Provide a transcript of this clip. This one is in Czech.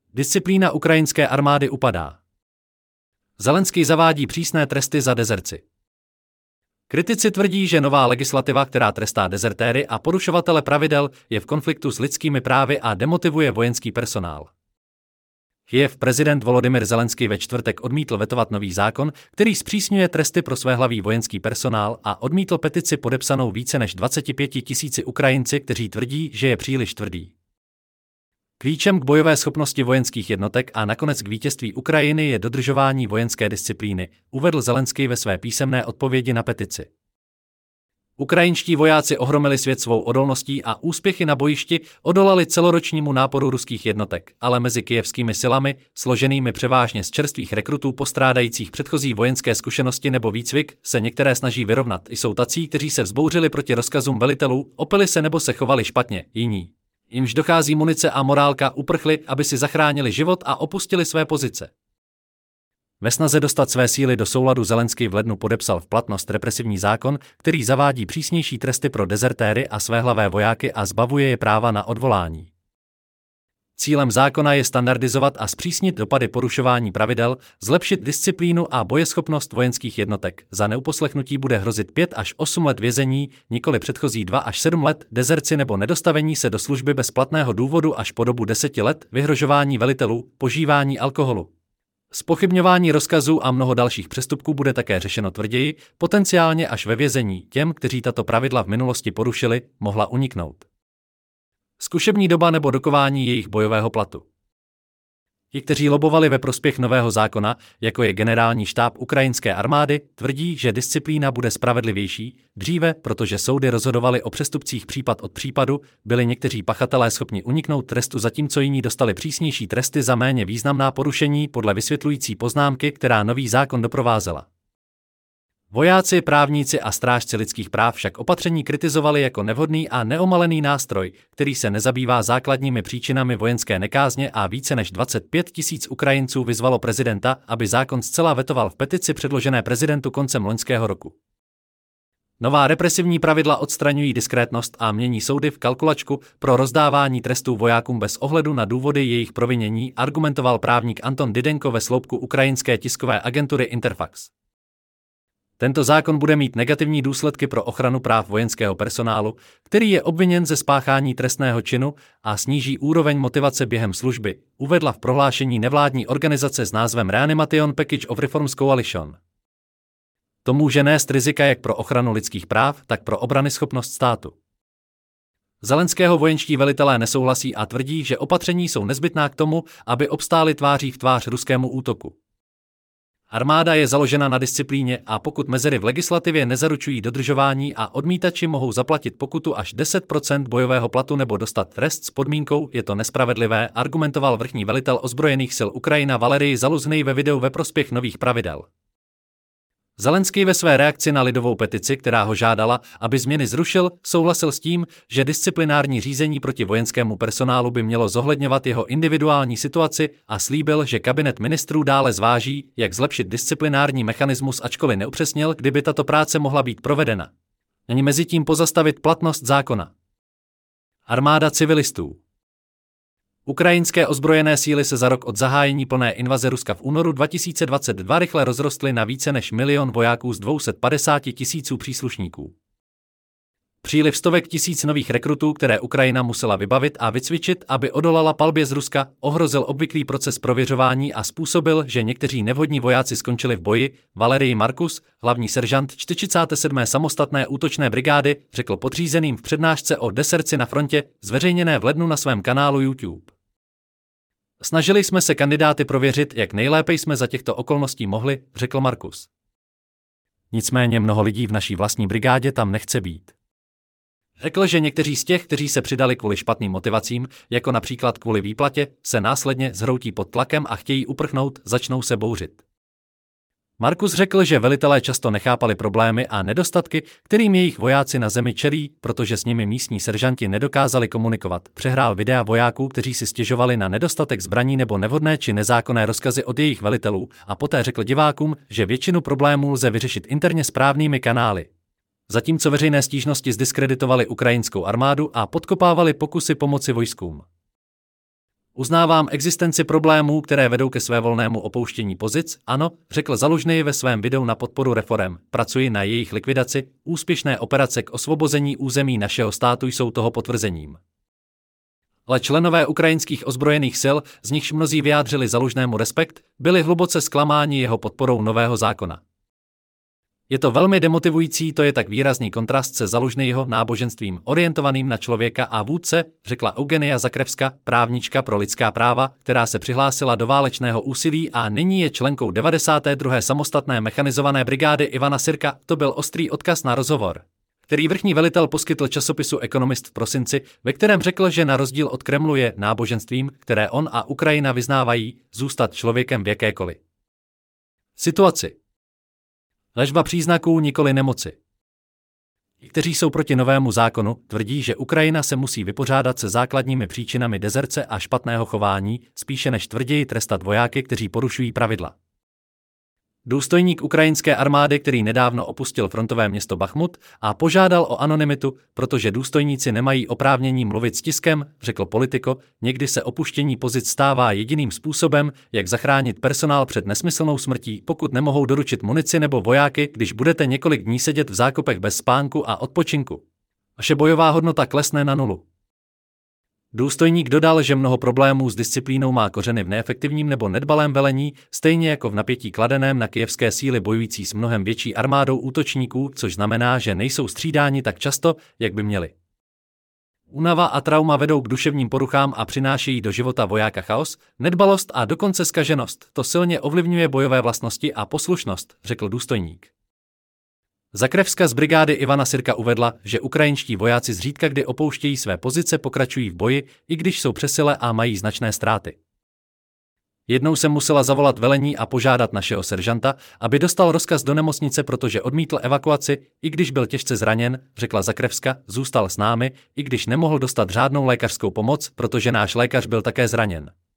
Disciplína ukrajinské armády upadá. Zelenský zavádí přísné tresty za dezerci. Kritici tvrdí, že nová legislativa, která trestá dezertéry a porušovatele pravidel, je v konfliktu s lidskými právy a demotivuje vojenský personál. Kyjev prezident Volodymyr Zelenský ve čtvrtek odmítl vetovat nový zákon, který zpřísňuje tresty pro svéhlavý vojenský personál a odmítl petici podepsanou více než 25 000 Ukrajinci, kteří tvrdí, že je příliš tvrdý. Klíčem k bojové schopnosti vojenských jednotek a nakonec k vítězství Ukrajiny je dodržování vojenské disciplíny, uvedl Zelenský ve své písemné odpovědi na petici. Ukrajinští vojáci ohromili svět svou odolností a úspěchy na bojišti odolali celoročnímu náporu ruských jednotek, ale mezi kyjevskými silami, složenými převážně z čerstvých rekrutů postrádajících předchozí vojenské zkušenosti nebo výcvik, se některé snaží vyrovnat. Jsou tací, kteří se vzbouřili proti rozkazům velitelů, opili se nebo se chovali špatně, jiní. Jimž dochází munice a morálka, uprchli, aby si zachránili život a opustili své pozice. Ve snaze dostat své síly do souladu Zelenský v lednu podepsal v platnost represivní zákon, který zavádí přísnější tresty pro dezertéry a svéhlavé vojáky a zbavuje je práva na odvolání. Cílem zákona je standardizovat a zpřísnit dopady porušování pravidel, zlepšit disciplínu a bojeschopnost vojenských jednotek. Za neuposlechnutí bude hrozit 5 až 8 let vězení, nikoli předchozí 2 až 7 let, dezerci nebo nedostavení se do služby bez platného důvodu až po dobu 10 let, vyhrožování velitelů, požívání alkoholu. Zpochybňování rozkazů a mnoho dalších přestupků bude také řešeno tvrději, potenciálně až ve vězení. Těm, kteří tato pravidla v minulosti porušili, mohla uniknout zkušební doba nebo dokování jejich bojového platu. Ti, kteří lobovali ve prospěch nového zákona, jako je generální štáb ukrajinské armády, tvrdí, že disciplína bude spravedlivější. Dříve, protože soudy rozhodovaly o přestupcích případ od případu, byli někteří pachatelé schopni uniknout trestu, zatímco jiní dostali přísnější tresty za méně významná porušení podle vysvětlující poznámky, která nový zákon doprovázela. Vojáci, právníci a strážci lidských práv však opatření kritizovali jako nevhodný a neomalený nástroj, který se nezabývá základními příčinami vojenské nekázně, a více než 25 000 Ukrajinců vyzvalo prezidenta, aby zákon zcela vetoval v petici předložené prezidentu koncem loňského roku. Nová represivní pravidla odstraňují diskrétnost a mění soudy v kalkulačku pro rozdávání trestů vojákům bez ohledu na důvody jejich provinění, argumentoval právník Anton Didenko ve sloupku ukrajinské tiskové agentury Interfax. Tento zákon bude mít negativní důsledky pro ochranu práv vojenského personálu, který je obviněn ze spáchání trestného činu, a sníží úroveň motivace během služby, uvedla v prohlášení nevládní organizace s názvem Reanimation Package of Reforms Coalition. To může nést rizika jak pro ochranu lidských práv, tak pro obranyschopnost státu. Zelenského vojenští velitelé nesouhlasí a tvrdí, že opatření jsou nezbytná k tomu, aby obstáli tváří v tvář ruskému útoku. Armáda je založena na disciplíně a pokud mezery v legislativě nezaručují dodržování a odmítači mohou zaplatit pokutu až 10% bojového platu nebo dostat trest s podmínkou, je to nespravedlivé, argumentoval vrchní velitel ozbrojených sil Ukrajina Valerij Zaluzný ve videu ve prospěch nových pravidel. Zelenský ve své reakci na lidovou petici, která ho žádala, aby změny zrušil, souhlasil s tím, že disciplinární řízení proti vojenskému personálu by mělo zohledňovat jeho individuální situaci, a slíbil, že kabinet ministrů dále zváží, jak zlepšit disciplinární mechanismus, ačkoliv neupřesnil, kdyby tato práce mohla být provedena. Není mezitím pozastavit platnost zákona. Armáda civilistů. Ukrajinské ozbrojené síly se za rok od zahájení plné invaze Ruska v únoru 2022 rychle rozrostly na více než 1 000 000 vojáků z 250 000 příslušníků. Příliv stovek tisíc nových rekrutů, které Ukrajina musela vybavit a vycvičit, aby odolala palbě z Ruska, ohrozil obvyklý proces prověřování a způsobil, že někteří nevhodní vojáci skončili v boji. Valerij Markus, hlavní seržant 47. samostatné útočné brigády, řekl podřízeným v přednášce o deserci na frontě, zveřejněné v lednu na svém kanálu YouTube. Snažili jsme se kandidáty prověřit, jak nejlépe jsme za těchto okolností mohli, řekl Markus. Nicméně mnoho lidí v naší vlastní brigádě tam nechce být. Řekl, že někteří z těch, kteří se přidali kvůli špatným motivacím, jako například kvůli výplatě, se následně zhroutí pod tlakem a chtějí uprchnout, začnou se bouřit. Markus řekl, že velitelé často nechápali problémy a nedostatky, kterým jejich vojáci na zemi čelí, protože s nimi místní seržanti nedokázali komunikovat. Přehrál videa vojáků, kteří si stěžovali na nedostatek zbraní nebo nevhodné či nezákonné rozkazy od jejich velitelů, a poté řekl divákům, že většinu problémů lze vyřešit interně správnými kanály. Zatímco veřejné stížnosti zdiskreditovali ukrajinskou armádu a podkopávali pokusy pomoci vojskům. Uznávám existenci problémů, které vedou ke svévolnému opouštění pozic, ano, řekl Zalužný ve svém videu na podporu reforem. Pracuji na jejich likvidaci, úspěšné operace k osvobození území našeho státu jsou toho potvrzením. Ale členové ukrajinských ozbrojených sil, z nichž mnozí vyjádřili Zalužnému respekt, byli hluboce zklamáni jeho podporou nového zákona. Je to velmi demotivující, to je tak výrazný kontrast se Zalužnýho náboženstvím orientovaným na člověka a vůdce, řekla Eugenia Zakrevska, právnička pro lidská práva, která se přihlásila do válečného úsilí a nyní je členkou 92. samostatné mechanizované brigády Ivana Sirka. To byl ostrý odkaz na rozhovor, který vrchní velitel poskytl časopisu Economist v prosinci, ve kterém řekl, že na rozdíl od Kremlu je náboženstvím, které on a Ukrajina vyznávají, zůstat člověkem v jakékoliv situaci. Léčba příznaků, nikoli nemoci. Ti, kteří jsou proti novému zákonu, tvrdí, že Ukrajina se musí vypořádat se základními příčinami dezerce a špatného chování, spíše než tvrději trestat vojáky, kteří porušují pravidla. Důstojník ukrajinské armády, který nedávno opustil frontové město Bachmut a požádal o anonymitu, protože důstojníci nemají oprávnění mluvit s tiskem, řekl Politico, někdy se opuštění pozic stává jediným způsobem, jak zachránit personál před nesmyslnou smrtí, pokud nemohou doručit munici nebo vojáky, když budete několik dní sedět v zákopech bez spánku a odpočinku. Vaše bojová hodnota klesne na nulu. Důstojník dodal, že mnoho problémů s disciplínou má kořeny v neefektivním nebo nedbalém velení, stejně jako v napětí kladeném na kyjevské síly bojující s mnohem větší armádou útočníků, což znamená, že nejsou střídáni tak často, jak by měli. Únava a trauma vedou k duševním poruchám a přinášejí do života vojáka chaos, nedbalost a dokonce zkaženost. To silně ovlivňuje bojové vlastnosti a poslušnost, řekl důstojník. Zakrevska z brigády Ivana Sirka uvedla, že ukrajinští vojáci zřídka kdy opouštějí své pozice, pokračují v boji, i když jsou přesile a mají značné ztráty. Jednou jsem musela zavolat velení a požádat našeho seržanta, aby dostal rozkaz do nemocnice, protože odmítl evakuaci, i když byl těžce zraněn, řekla Zakrevska, zůstal s námi, i když nemohl dostat řádnou lékařskou pomoc, protože náš lékař byl také zraněn.